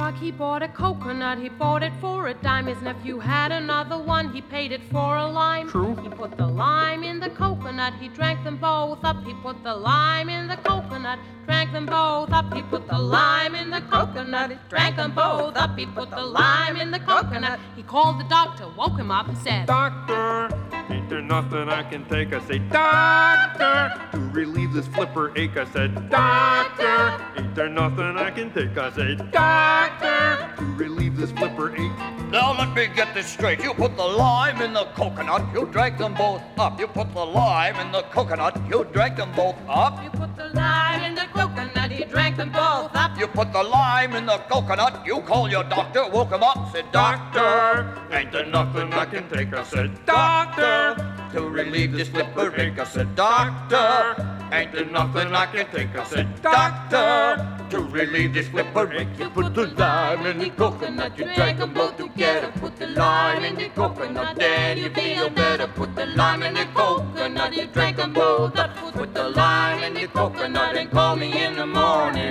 dog, he bought a coconut, he bought it for a dime. His nephew had another one, he paid it for a lime. True. He put the lime in the coconut, he drank them both up. He put the lime in the coconut, drank them both up. He put the lime in the coconut, drank them both up. He put the lime in the coconut. He called the doctor, woke him up, and said, Doctor, ain't there nothing I can take? I say, Doctor, to relieve this flipper ache. I said, Doctor, ain't there nothing I can take? I say, Doctor, to relieve this flipper ache. Now let me get this straight. You put the lime in the coconut, you drank them both up. You put the lime in the coconut, you drank them both up. You put the lime in the coconut, he drank them both up. You put the lime in the coconut, you call your doctor, woke him up, said, Doctor, Ain't there nothing I can take? I said, Doctor, to relieve this flipper ache. I said, Doctor, ain't there nothing I can take? I said, Doctor, to relieve this flipper ache. You put the lime in the coconut, you drank them both together. Put the lime in the coconut, then you feel better. Put the lime in the coconut, you drank them both up. Put the lime in the coconut and call me in the morning.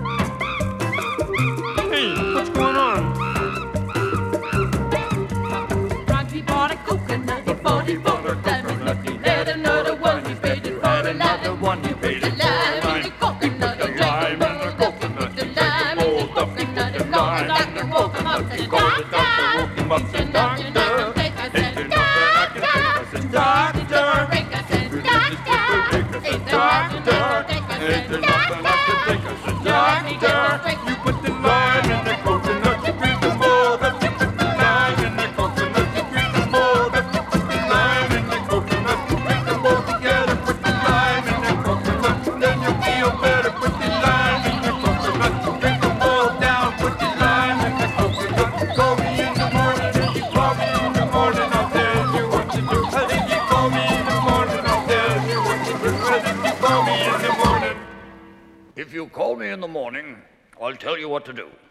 Hey, what's going on? He bought a coconut, he bought it for a dime. He had another one, he paid it for a lime. He put the lime in the coconut, he drank them both up. He put the lime in the coconut, and called the doctor, woke him up, said, Doctor, ain't there nothing I can take? I said, Doctor, Doctor, I said, Doctor, ain't there nothing I can take? I said, Doctor, You put the lime in the coconut, you bring them both up. You put the lime in the coconut, you bring them both up. You put the lime in the coconut, you bring them both together. Put the lime in the coconut, then you'll feel better. Put the lime in the coconut, drink them both down. Put the lime in the coconut. Call me in the morning, if you call me in the morning, I'll tell you what to do. If you call me in the morning, I'll tell you what to do. If you call me in the morning. If you call me in the morning, I'll tell you what to do.